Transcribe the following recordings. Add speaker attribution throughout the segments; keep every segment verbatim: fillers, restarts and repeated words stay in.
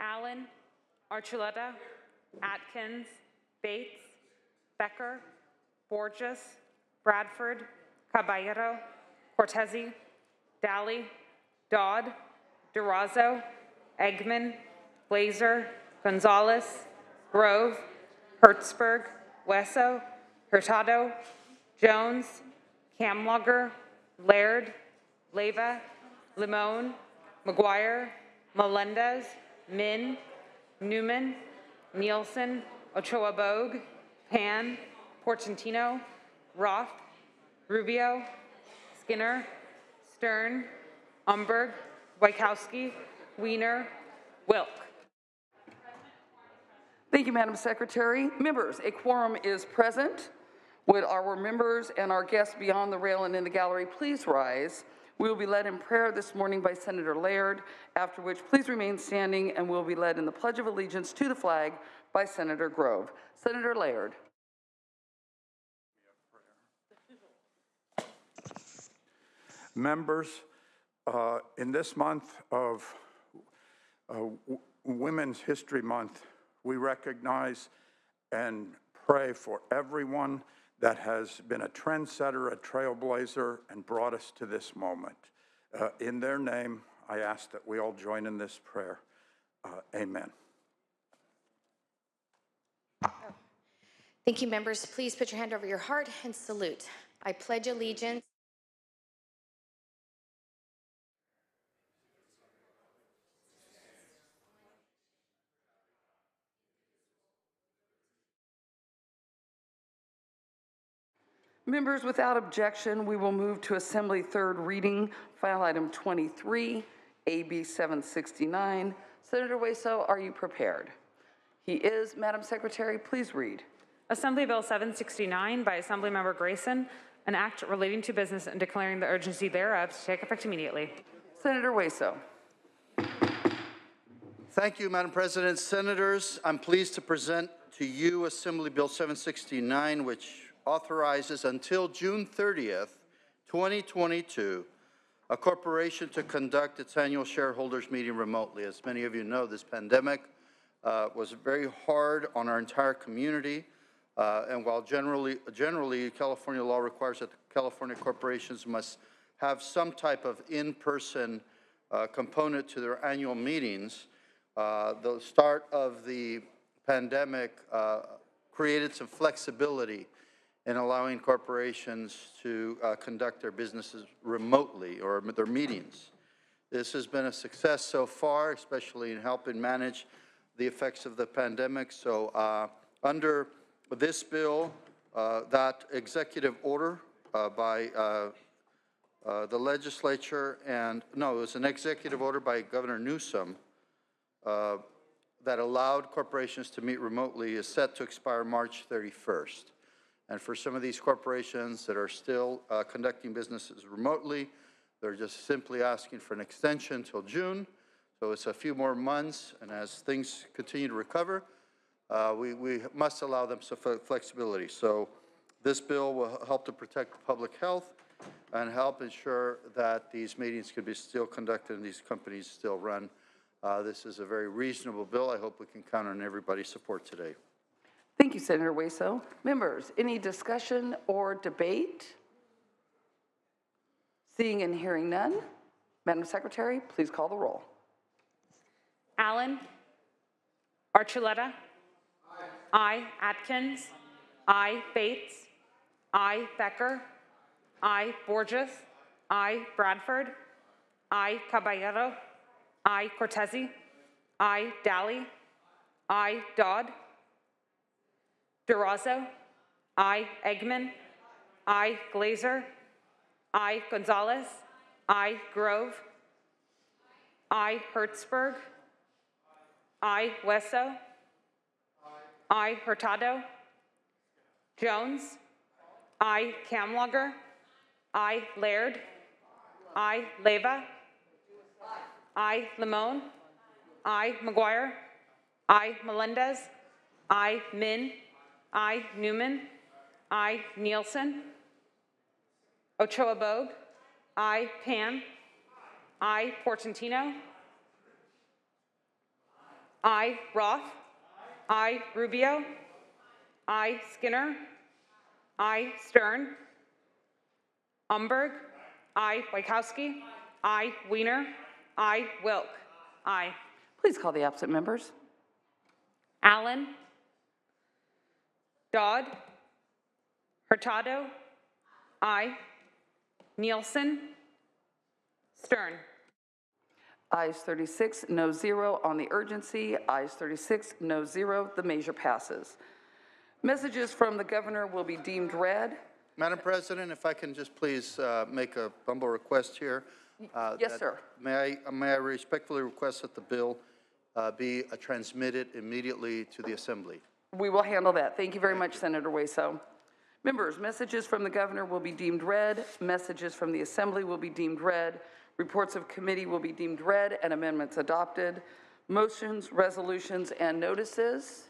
Speaker 1: Allen, Archuleta, Atkins, Bates, Becker, Borges, Bradford, Caballero, Cortese, Daly, Dodd, Durazo, Eggman, Glazer, Gonzalez, Grove, Hertzberg, Wesso, Hurtado, Jones, Kamlager, Laird, Leyva, Limon, McGuire, Melendez, Min, Newman, Nielsen, Ochoa Bogue, Pan, Portantino, Roth, Rubio, Skinner, Stern, Umberg, Wachowski, Wiener, Wilk.
Speaker 2: Thank you, Madam Secretary. Members, a quorum is present. Would our members and our guests beyond the rail and in the gallery please rise? We will be led in prayer this morning by Senator Laird, after which please remain standing, and we'll be led in the Pledge of Allegiance to the flag by Senator Grove. Senator Laird.
Speaker 3: Members, uh, in this month of uh, Women's History Month, we recognize and pray for everyone that has been a trendsetter, a trailblazer, and brought us to this moment. Uh, in their name, I ask that we all join in this prayer. Uh, amen.
Speaker 4: Thank you, members. Please put your hand over your heart and salute. I pledge allegiance.
Speaker 2: Members, without objection, we will move to Assembly third reading, file item twenty-three, A B seven sixty-nine. Senator Weso, are you prepared? He is. Madam Secretary, please read.
Speaker 1: Assembly Bill seven sixty-nine by Assemblymember Grayson, an act relating to business and declaring the urgency thereof to take effect immediately.
Speaker 2: Senator Weso.
Speaker 5: Thank you, Madam President. Senators, I'm pleased to present to you Assembly Bill seven sixty-nine, which authorizes until June thirtieth, twenty twenty-two, a corporation to conduct its annual shareholders meeting remotely. As many of you know, this pandemic uh, was very hard on our entire community, uh, and while generally, generally California law requires that California corporations must have some type of in-person uh, component to their annual meetings, uh, the start of the pandemic uh, created some flexibility in allowing corporations to uh, conduct their businesses remotely or their meetings. This has been a success so far, especially in helping manage the effects of the pandemic. So uh, under this bill, uh, that executive order uh, by uh, uh, the legislature and, no, it was an executive order by Governor Newsom uh, that allowed corporations to meet remotely is set to expire March thirty-first. And for some of these corporations that are still uh, conducting businesses remotely, they're just simply asking for an extension until June. So it's a few more months, and as things continue to recover, uh, we, we must allow them some flexibility. So this bill will help to protect public health and help ensure that these meetings can be still conducted and these companies still run. Uh, this is a very reasonable bill. I hope we can count on everybody's support today.
Speaker 2: Thank you, Senator Weso. Members, any discussion or debate? Seeing and hearing none, Madam Secretary, please call the roll.
Speaker 1: Allen, Archuleta, I. Atkins, I. Bates, I. Becker, I. Borges, I. Bradford, I. Caballero, I. Cortese, I. Daly, I. Dodd, Durazo, I. Eggman, I. Glazer, I. Gonzalez, I. Grove, I. Hertzberg, I. Wesso, I. Hurtado, Jones, I. Kamlager, I. Laird, I. Leyva, I. Limon, I. McGuire, I. Melendez, I. Min, I. Newman, I. Nielsen, Ochoa Bogue, I. Pan, I. Portantino, I. Roth. I. Rubio. I. Skinner. I. Stern. Umberg. I. Wachowski. I. Weiner. I. Wilk. I.
Speaker 2: Please call the absent members.
Speaker 1: Allen. Dodd. Hurtado. I. Nielsen. Stern.
Speaker 2: Ayes thirty-six, no zero on the urgency. Ayes thirty-six, no zero. The measure passes. Messages from the governor will be deemed read.
Speaker 5: Madam President, if I can just please uh, make a humble request here. uh,
Speaker 2: Yes,
Speaker 5: that-
Speaker 2: sir.
Speaker 5: May I, may I respectfully request that the bill uh, be uh, transmitted immediately to the Assembly?
Speaker 2: We will handle that. Thank you very much, Senator Waso. Members, messages from the governor will be deemed read. Messages from the assembly will be deemed read. Reports of committee will be deemed read and amendments adopted. Motions, resolutions, and notices.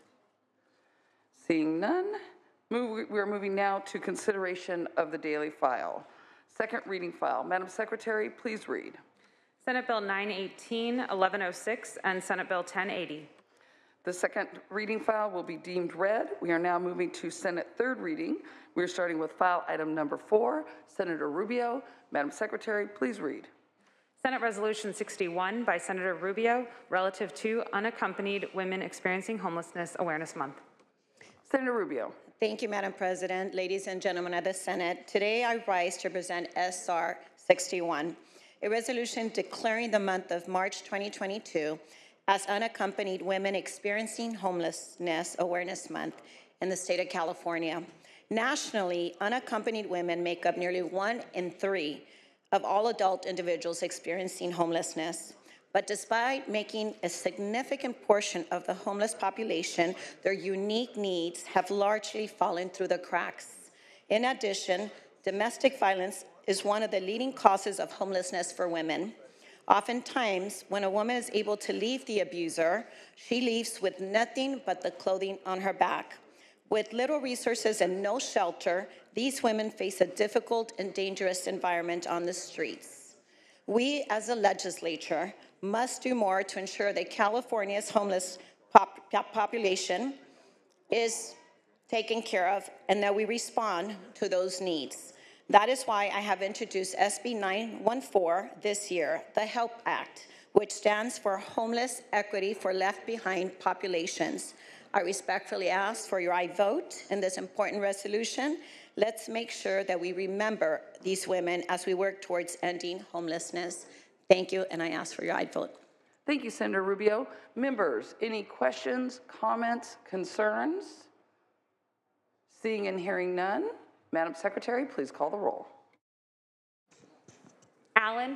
Speaker 2: Seeing none, move, we are moving now to consideration of the daily file. Second reading file. Madam Secretary, please read.
Speaker 1: Senate Bill nine eighteen, eleven oh six, and Senate Bill ten eighty.
Speaker 2: The second reading file will be deemed read. We are now moving to Senate third reading. We are starting with file item number four, Senator Rubio. Madam Secretary, please read.
Speaker 1: Senate Resolution sixty-one by Senator Rubio relative to unaccompanied women experiencing homelessness awareness month.
Speaker 2: Senator Rubio.
Speaker 6: Thank you, Madam President. Ladies and gentlemen of the Senate, today I rise to present S R sixty-one, a resolution declaring the month of March twenty twenty-two as Unaccompanied Women Experiencing Homelessness Awareness Month in the state of California. Nationally, unaccompanied women make up nearly one in three of all adult individuals experiencing homelessness. But despite making a significant portion of the homeless population, their unique needs have largely fallen through the cracks. In addition, domestic violence is one of the leading causes of homelessness for women. Oftentimes, when a woman is able to leave the abuser, she leaves with nothing but the clothing on her back. With little resources and no shelter, these women face a difficult and dangerous environment on the streets. We, as a legislature, must do more to ensure that California's homeless pop population is taken care of and that we respond to those needs. That is why I have introduced S B nine fourteen this year, the HELP Act, which stands for Homeless Equity for Left Behind Populations. I respectfully ask for your aye vote in this important resolution. Let's make sure that we remember these women as we work towards ending homelessness. Thank you, and I ask for your aye vote.
Speaker 2: Thank you, Senator Rubio. Members, any questions, comments, concerns? Seeing and hearing none, Madam Secretary, please call the roll.
Speaker 1: Allen.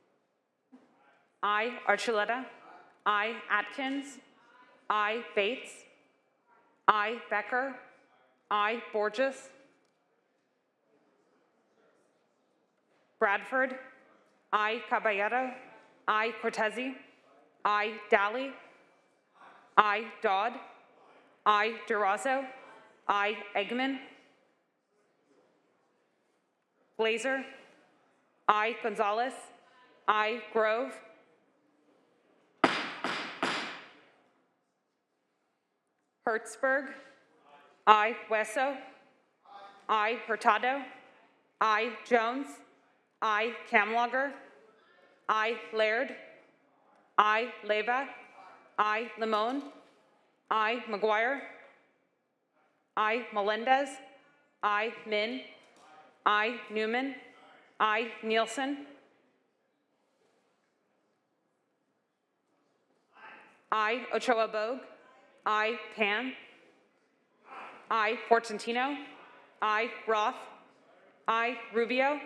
Speaker 1: I. Archuleta. I. Atkins. I. Bates. I. Becker. I. Borges. Bradford. I. Caballero. I. Cortese. I. Daly. I. Dodd. I. Durazo. I. Eggman. Glazer. I. Gonzalez. I. Grove. Hertzberg. I. Wesso. I. Hurtado. I. Jones. I. Kamlager. I. Laird. I. Leyva. I. Limon. I. McGuire. I. Melendez. I. Min. I. Newman. I. Nielsen. I. Ochoa Bogue. I. Pan. I. Portantino. I. Roth. I. Rubio.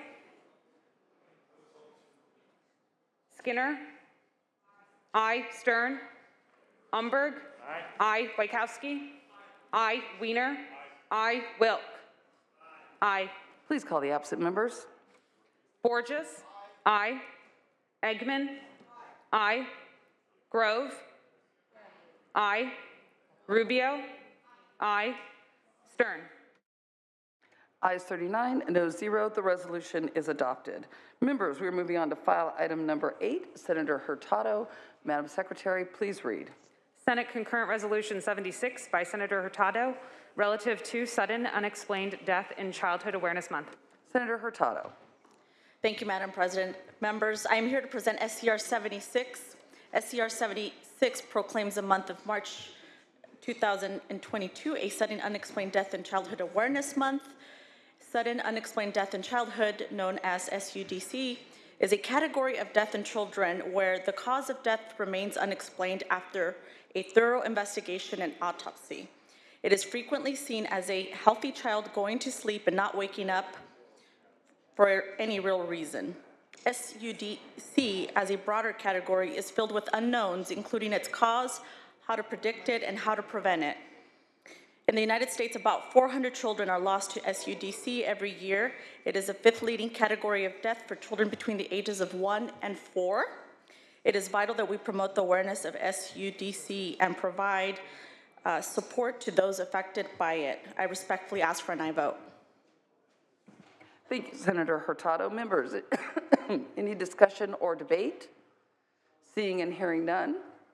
Speaker 1: Skinner. I. Stern. Umberg. I. Wachowski. I. Weiner. I. Wilk. I.
Speaker 2: Please call the absent members.
Speaker 1: Borges. I. Eggman. I. Grove. I. Rubio. I. Stern.
Speaker 2: Ayes thirty-nine, no zero. The resolution is adopted. Members, we are moving on to file item number eight, Senator Hurtado. Madam Secretary, please read.
Speaker 1: Senate Concurrent Resolution seventy-six by Senator Hurtado, relative to sudden unexplained death in Childhood Awareness Month.
Speaker 2: Senator Hurtado.
Speaker 7: Thank you, Madam President. Members, I am here to present S C R seventy-six. S C R seventy-six proclaims the month of March two thousand twenty-two a Sudden Unexplained Death in Childhood Awareness Month. Sudden Unexplained Death in Childhood, known as S U D C, is a category of death in children where the cause of death remains unexplained after a thorough investigation and autopsy. It is frequently seen as a healthy child going to sleep and not waking up for any real reason. S U D C, as a broader category, is filled with unknowns, including its cause, how to predict it, and how to prevent it. In the United States, about four hundred children are lost to S U D C every year. It is the fifth leading category of death for children between the ages of one and four. It is vital that we promote the awareness of S U D C and provide uh, support to those affected by it. I respectfully ask for an aye vote.
Speaker 2: Thank you, Senator Hurtado. Members, any discussion or debate? Seeing and hearing none.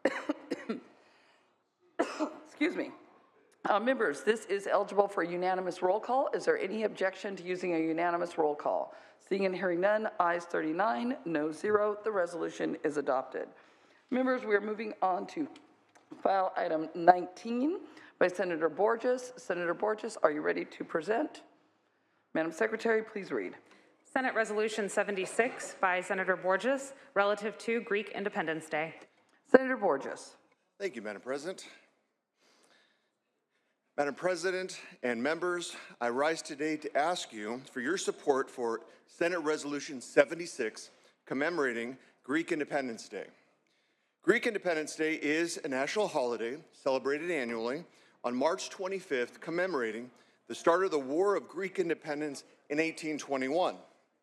Speaker 2: Excuse me. Uh, members, this is eligible for a unanimous roll call. Is there any objection to using a unanimous roll call? Seeing and hearing none, ayes thirty-nine, no zero. The resolution is adopted. Members, we are moving on to file item nineteen by Senator Borges. Senator Borges, are you ready to present? Madam Secretary, please read.
Speaker 1: Senate Resolution seventy-six by Senator Borges, relative to Greek Independence Day.
Speaker 2: Senator Borges.
Speaker 8: Thank you, Madam President. Madam President and members, I rise today to ask you for your support for Senate Resolution seventy-six, commemorating Greek Independence Day. Greek Independence Day is a national holiday celebrated annually on March twenty-fifth, commemorating the start of the War of Greek Independence in eighteen twenty-one.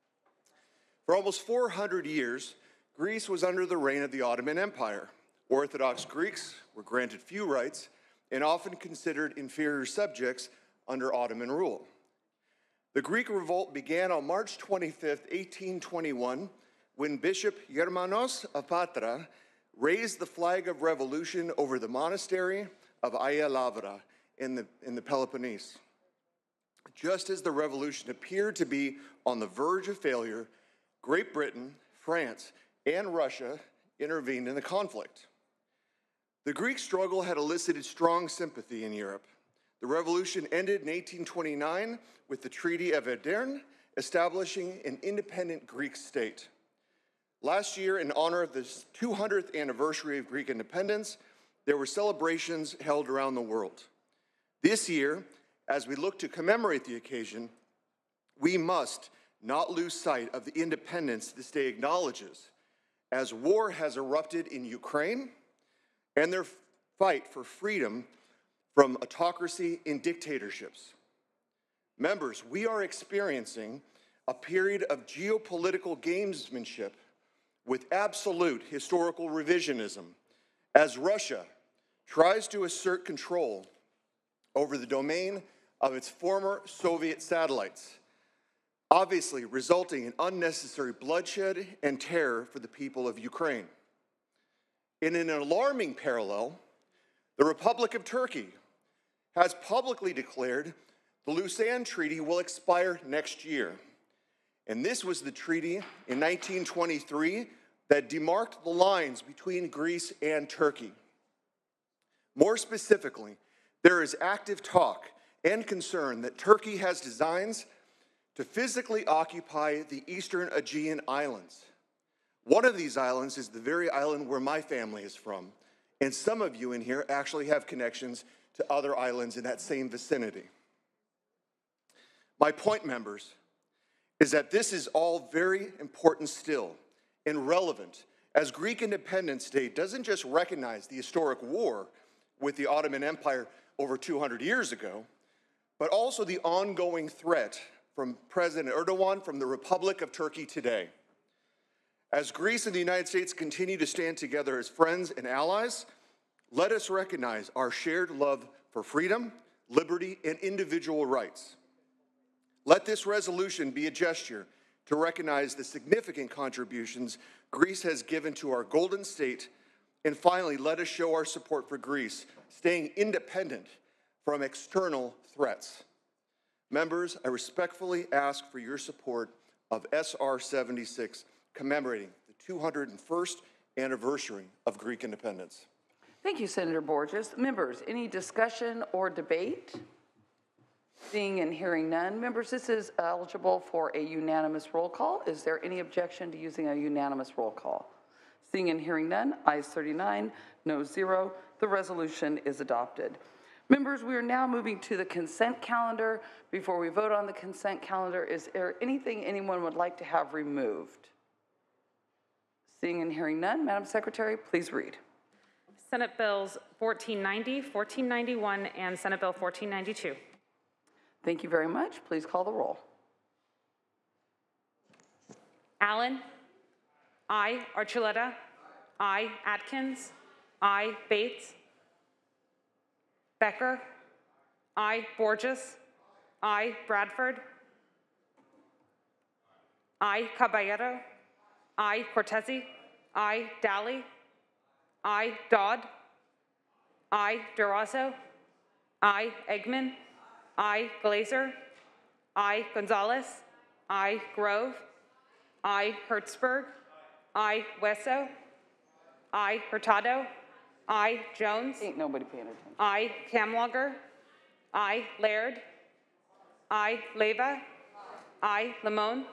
Speaker 8: For almost four hundred years, Greece was under the reign of the Ottoman Empire. Orthodox Greeks were granted few rights and often considered inferior subjects under Ottoman rule. The Greek revolt began on March twenty-fifth, eighteen twenty-one, when Bishop Germanos of Patra raised the flag of revolution over the monastery of Aia Lavra in the, in the Peloponnese. Just as the revolution appeared to be on the verge of failure, Great Britain, France, and Russia intervened in the conflict. The Greek struggle had elicited strong sympathy in Europe. The revolution ended in eighteen twenty-nine with the Treaty of Edirne, establishing an independent Greek state. Last year, in honor of the two hundredth anniversary of Greek independence, there were celebrations held around the world. This year, as we look to commemorate the occasion, we must not lose sight of the independence this day acknowledges, as war has erupted in Ukraine and their fight for freedom from autocracy and dictatorships. Members, we are experiencing a period of geopolitical gamesmanship with absolute historical revisionism as Russia tries to assert control over the domain of its former Soviet satellites, obviously resulting in unnecessary bloodshed and terror for the people of Ukraine. In an alarming parallel, the Republic of Turkey has publicly declared the Lausanne Treaty will expire next year. And this was the treaty in nineteen twenty-three that demarked the lines between Greece and Turkey. More specifically, there is active talk and concern that Turkey has designs to physically occupy the eastern Aegean Islands. One of these islands is the very island where my family is from, and some of you in here actually have connections to other islands in that same vicinity. My point, members, is that this is all very important still and relevant, as Greek Independence Day doesn't just recognize the historic war with the Ottoman Empire over two hundred years ago, but also the ongoing threat from President Erdogan from the Republic of Turkey today. As Greece and the United States continue to stand together as friends and allies, let us recognize our shared love for freedom, liberty, and individual rights. Let this resolution be a gesture to recognize the significant contributions Greece has given to our Golden State And finally, let us show our support for Greece, staying independent from external threats. Members, I respectfully ask for your support of S R seventy-six, commemorating the two hundred first anniversary of Greek independence.
Speaker 2: Thank you, Senator Borges. Members, any discussion or debate? Seeing and hearing none. Members, this is eligible for a unanimous roll call. Is there any objection to using a unanimous roll call? Seeing and hearing none, ayes thirty-nine, no zero. The resolution is adopted. Members, we are now moving to the consent calendar. Before we vote on the consent calendar, is there anything anyone would like to have removed? Seeing and hearing none, Madam Secretary, please read.
Speaker 1: Senate Bills fourteen ninety, fourteen ninety-one, and Senate Bill fourteen ninety-two.
Speaker 2: Thank you very much. Please call the roll.
Speaker 1: Allen. I. Archuleta. I. Atkins. I. Bates. Becker. I. Borges. I. Bradford. I. Caballero. I. Cortese. I. Dally. I. Dodd. I. Durazo. I. Eggman. I. Glazer. I. Gonzalez. I. Grove. I. Hertzberg. I. Wesso. I. Hurtado. I. Jones.
Speaker 2: Ain't nobody paying attention.
Speaker 1: I. Camlogger. I. Laird. I. Leyva. I. Limon.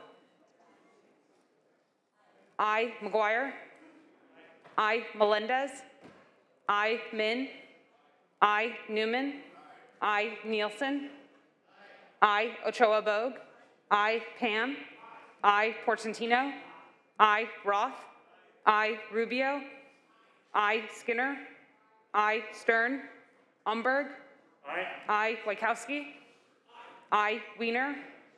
Speaker 1: I. McGuire. I. Melendez. I. Min. I. Newman. I. Nielsen. I. Ochoa Bogue. I. Pam. I. Portantino. I. Roth. I. Rubio. I. Skinner. I. Stern. Umberg. Aye. I. Wachowski. I. Wiener.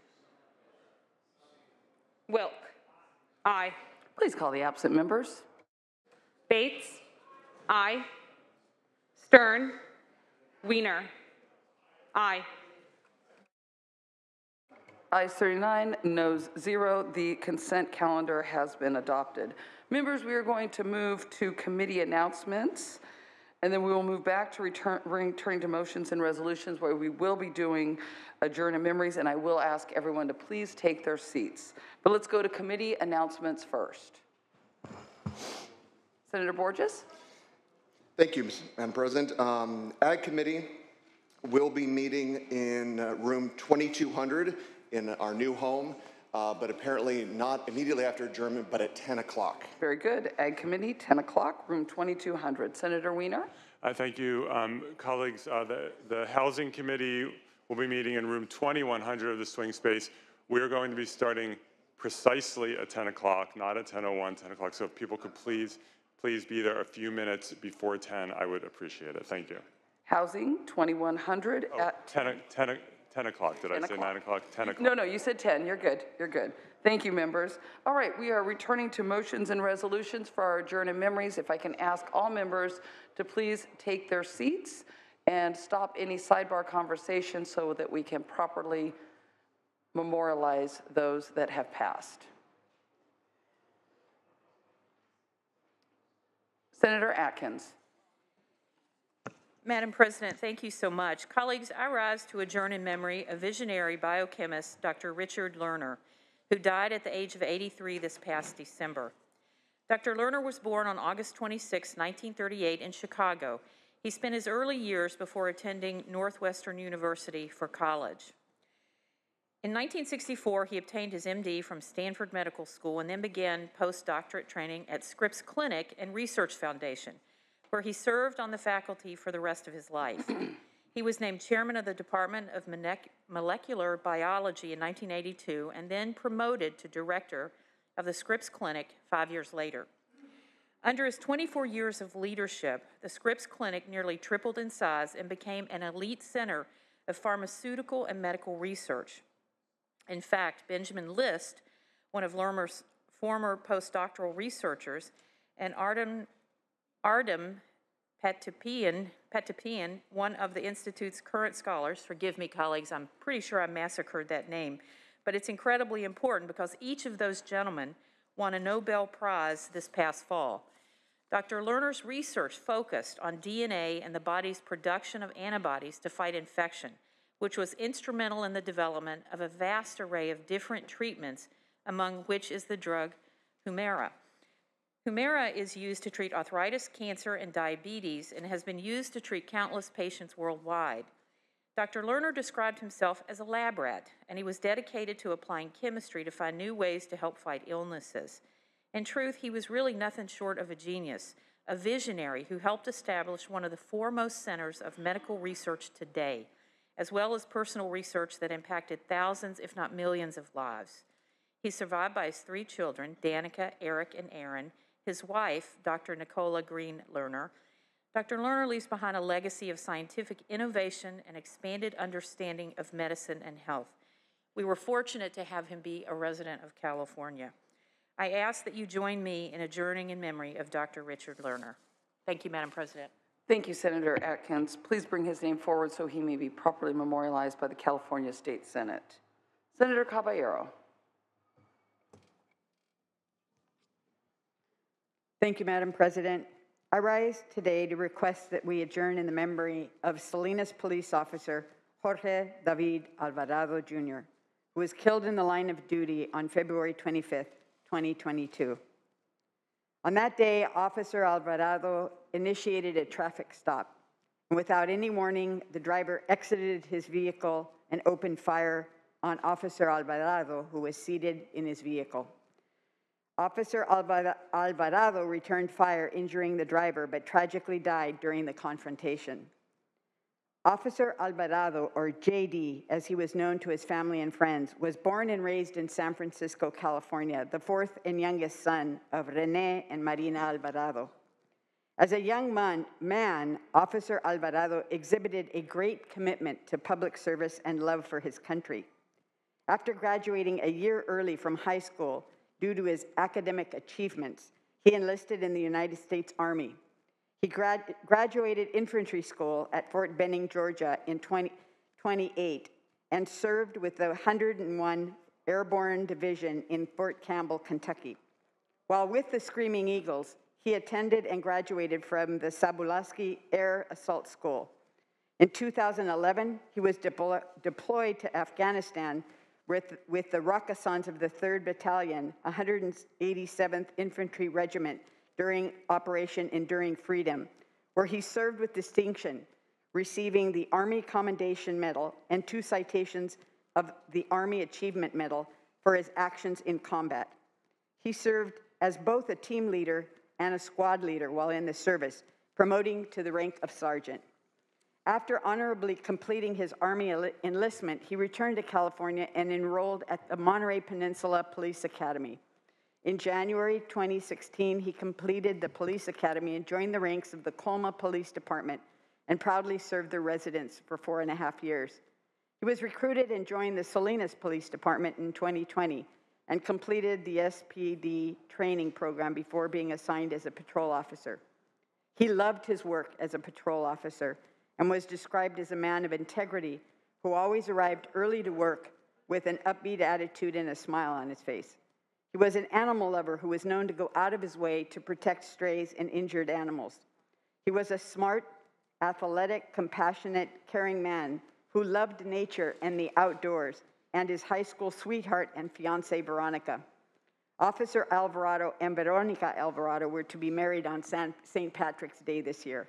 Speaker 1: Wilk. Aye.
Speaker 2: Please call the absent members.
Speaker 1: Bates. Aye. Stern. Wiener. Aye.
Speaker 2: Ayes thirty-nine, noes zero. The consent calendar has been adopted. Members, we are going to move to committee announcements, and then we will move back to return, returning to motions and resolutions, where we will be doing adjourn and memories, and I will ask everyone to please take their seats. But let's go to committee announcements first. Senator Borges?
Speaker 8: Thank you, Madam President. Um, Ag Committee will be meeting in uh, room twenty-two hundred in our new home, uh, but apparently not immediately after adjournment, but at ten o'clock.
Speaker 2: Very good. Ag Committee, ten o'clock, room twenty-two hundred. Senator Wiener?
Speaker 9: I thank you, um, colleagues. Uh, the, the Housing Committee will be meeting in room twenty-one hundred of the swing space. We are going to be starting precisely at ten o'clock, not at ten oh one, ten o'clock. So if people could please, please be there a few minutes before ten, I would appreciate it. Thank you.
Speaker 2: Housing, twenty-one hundred
Speaker 9: Oh,
Speaker 2: at
Speaker 9: ten, ten, ten o'clock. Did I say nine o'clock? ten o'clock.
Speaker 2: No, no, you said ten. You're good. You're good. Thank you, members. All right, we are returning to motions and resolutions for our adjourn and memories. If I can ask all members to please take their seats and stop any sidebar conversation so that we can properly memorialize those that have passed. Senator Atkins.
Speaker 10: Madam President, thank you so much. Colleagues, I rise to adjourn in memory of visionary biochemist Doctor Richard Lerner, who died at the age of eighty-three this past December. Doctor Lerner was born on August twenty-sixth, nineteen thirty-eight in Chicago. He spent his early years before attending Northwestern University for college. In nineteen sixty-four, he obtained his M D from Stanford Medical School and then began postdoctorate training at Scripps Clinic and Research Foundation, where he served on the faculty for the rest of his life. He was named chairman of the Department of Molecular Biology in nineteen eighty-two and then promoted to director of the Scripps Clinic five years later. Under his twenty-four years of leadership, the Scripps Clinic nearly tripled in size and became an elite center of pharmaceutical and medical research. In fact, Benjamin List, one of Lerner's former postdoctoral researchers, and Artem, Artem Patapian, Patapian, one of the Institute's current scholars, forgive me, colleagues, I'm pretty sure I massacred that name, but it's incredibly important because each of those gentlemen won a Nobel Prize this past fall. Doctor Lerner's research focused on D N A and the body's production of antibodies to fight infection, which was instrumental in the development of a vast array of different treatments, among which is the drug Humira. Humira is used to treat arthritis, cancer, and diabetes, and has been used to treat countless patients worldwide. Doctor Lerner described himself as a lab rat, and he was dedicated to applying chemistry to find new ways to help fight illnesses. In truth, he was really nothing short of a genius, a visionary who helped establish one of the foremost centers of medical research today, as well as personal research that impacted thousands, if not millions, of lives. He's survived by his three children, Danica, Eric, and Aaron, his wife, Doctor Nicola Green Lerner. Doctor Lerner leaves behind a legacy of scientific innovation and expanded understanding of medicine and health. We were fortunate to have him be a resident of California. I ask that you join me in adjourning in memory of Doctor Richard Lerner. Thank you, Madam President.
Speaker 2: Thank you, Senator Atkins. Please bring his name forward so he may be properly memorialized by the California State Senate. Senator Caballero.
Speaker 11: Thank you, Madam President. I rise today to request that we adjourn in the memory of Salinas police officer Jorge David Alvarado, Junior, who was killed in the line of duty on February twenty-fifth, twenty twenty-two. On that day, Officer Alvarado initiated a traffic stop. And without any warning, the driver exited his vehicle and opened fire on Officer Alvarado, who was seated in his vehicle. Officer Alvarado returned fire, injuring the driver, but tragically died during the confrontation. Officer Alvarado, or J D, as he was known to his family and friends, was born and raised in San Francisco, California, the fourth and youngest son of Rene and Marina Alvarado. As a young man, man, Officer Alvarado exhibited a great commitment to public service and love for his country. After graduating a year early from high school, due to his academic achievements, he enlisted in the United States Army. He grad graduated infantry school at Fort Benning, Georgia in twenty twenty-eight and served with the one hundred and one Airborne Division in Fort Campbell, Kentucky. While with the Screaming Eagles, he attended and graduated from the Sobolewski Air Assault School. In two thousand eleven, he was deplo deployed to Afghanistan with, with the Rakkasans of the third Battalion, one hundred eighty-seventh Infantry Regiment, during Operation Enduring Freedom, where he served with distinction, receiving the Army Commendation Medal and two citations of the Army Achievement Medal for his actions in combat. He served as both a team leader and a squad leader while in the service, promoting to the rank of sergeant. After honorably completing his Army enlistment, he returned to California and enrolled at the Monterey Peninsula Police Academy. In January twenty sixteen, he completed the police academy and joined the ranks of the Colma Police Department and proudly served their residents for four and a half years. He was recruited and joined the Salinas Police Department in twenty twenty and completed the S P D training program before being assigned as a patrol officer. He loved his work as a patrol officer and was described as a man of integrity who always arrived early to work with an upbeat attitude and a smile on his face. He was an animal lover who was known to go out of his way to protect strays and injured animals. He was a smart, athletic, compassionate, caring man who loved nature and the outdoors, and his high school sweetheart and fiancée, Veronica. Officer Alvarado and Veronica Alvarado were to be married on Saint Patrick's Day this year.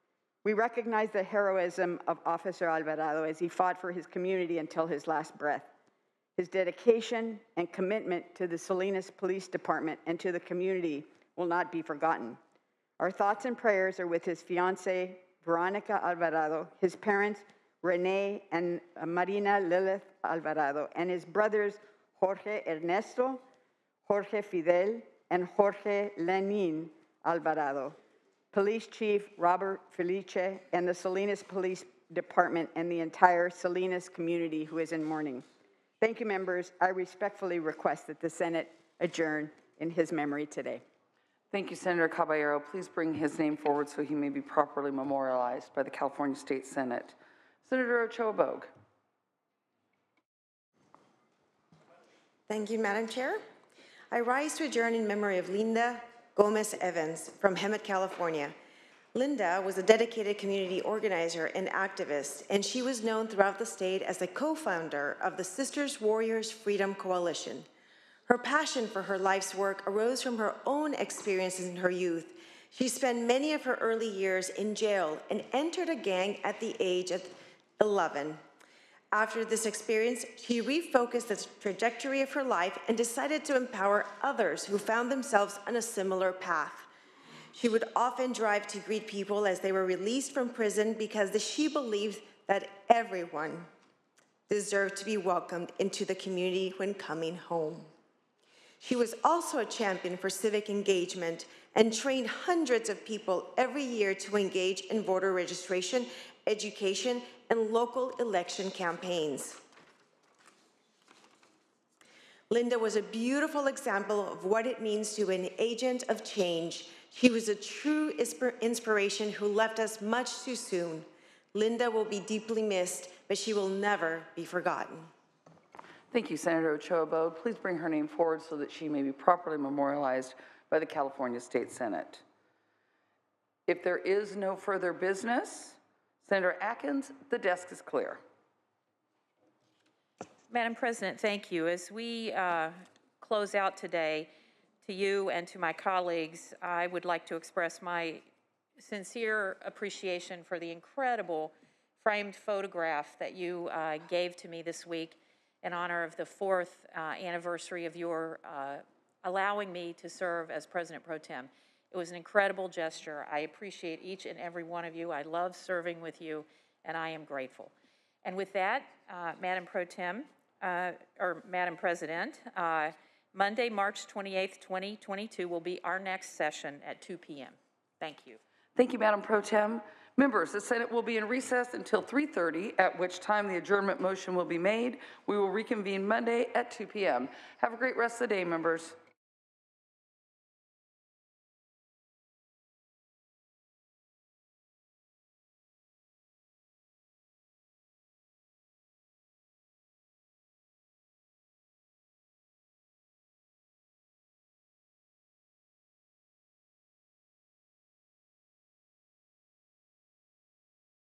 Speaker 11: We recognize the heroism of Officer Alvarado as he fought for his community until his last breath. His dedication and commitment to the Salinas Police Department and to the community will not be forgotten. Our thoughts and prayers are with his fiancée, Veronica Alvarado, his parents, Rene and Marina Lilith Alvarado, and his brothers, Jorge Ernesto, Jorge Fidel, and Jorge Lenin Alvarado, Police Chief Robert Felice, and the Salinas Police Department and the entire Salinas community who is in mourning. Thank you, members. I respectfully request that the Senate adjourn in his memory today.
Speaker 2: Thank you, Senator Caballero. Please bring his name forward so he may be properly memorialized by the California State Senate. Senator Ochoa Bogue.
Speaker 12: Thank you, Madam Chair. I rise to adjourn in memory of Linda Gomez Evans from Hemet, California. Linda was a dedicated community organizer and activist, and she was known throughout the state as the co-founder of the Sisters Warriors Freedom Coalition. Her passion for her life's work arose from her own experiences in her youth. She spent many of her early years in jail and entered a gang at the age of eleven. After this experience, she refocused the trajectory of her life and decided to empower others who found themselves on a similar path. She would often drive to greet people as they were released from prison because she believed that everyone deserved to be welcomed into the community when coming home. She was also a champion for civic engagement and trained hundreds of people every year to engage in voter registration, education, and local election campaigns. Linda was a beautiful example of what it means to be an agent of change. She was a true inspiration who left us much too soon. Linda will be deeply missed, but she will never be forgotten.
Speaker 2: Thank you, Senator Ochoa Bode. Please bring her name forward so that she may be properly memorialized by the California State Senate. If there is no further business, Senator Atkins, the desk is clear.
Speaker 10: Madam President, thank you. As we uh, close out today, to you and to my colleagues, I would like to express my sincere appreciation for the incredible framed photograph that you uh, gave to me this week in honor of the fourth uh, anniversary of your uh, allowing me to serve as President Pro Tem. It was an incredible gesture. I appreciate each and every one of you. I love serving with you, and I am grateful. And with that, uh, Madam Pro Tem, uh, or Madam President, uh, Monday, March twenty-eighth, twenty twenty-two will be our next session at two p m Thank you.
Speaker 2: Thank you, Madam Pro Tem. Members, the Senate will be in recess until three thirty, at which time the adjournment motion will be made. We will reconvene Monday at two p m Have a great rest of the day, members.